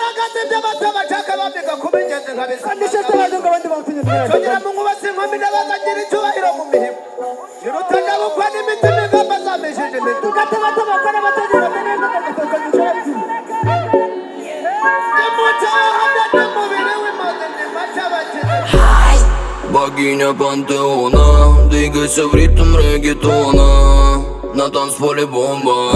Богиня пантеона, двигайся в ритм реггетона. На танцполе бомба.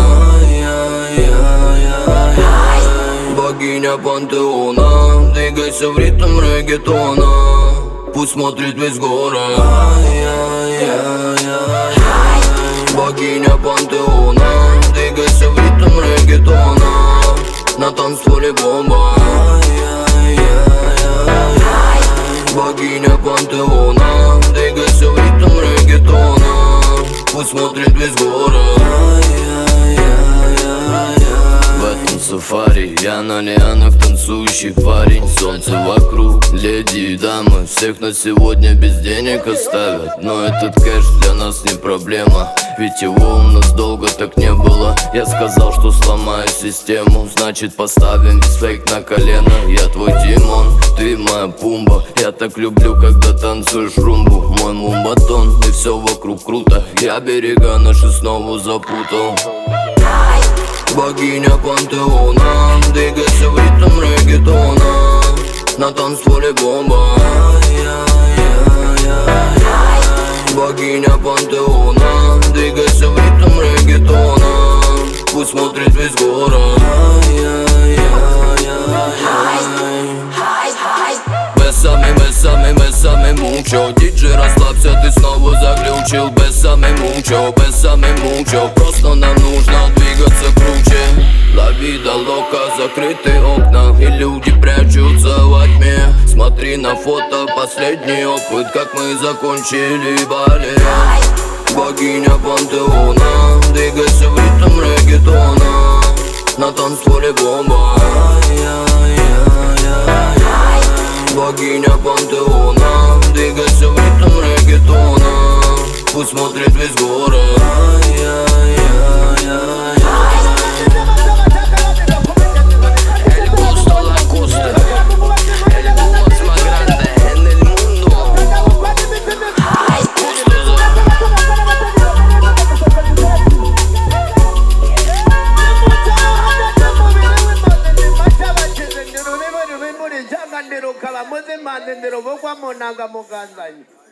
Богиня пантеона, двигайся в ритм реггетона. Пусть смотрит весь город. Богиня пантеона, двигайся в ритм реггетона. На танцполе бомба. Богиня пантеона, двигайся в ритм реггетона. Пусть смотрит весь город. В этом сафари я на лианах танцующий парень. Солнце вокруг, леди и дамы, всех на сегодня без денег оставят. Но этот кэш для нас не проблема, ведь его у нас долго так не было. Я сказал, что сломаю систему, значит поставим весь фейк на колено. Я твой Димон, ты моя Пумба. Я так люблю, когда танцуешь румбу. Мой мумбатон, и все вокруг круто. Я берега наши снова запутал. Богиня пантеона, двигайся в ритм реггетона. На танцполе бомба. Богиня пантеона, двигайся в ритм реггетона. Пусть смотрит весь город. Бесами мучо. Диджей, расслабься, ты снова заглючил. Бесами мучо. Просто нам нужно двигаться круче. La vida loca, закрытые окна, и люди прячутся во тьме. Смотри на фото, последний опыт, как мы закончили балет. Богиня пантеона, двигайся в ритм реггетона. На танцполе бомба. Богиня пантеона, двигайся в ритм реггетона. Пусть смотрит весь город. Kala muzi mandendero vokwa monanga muganzanyi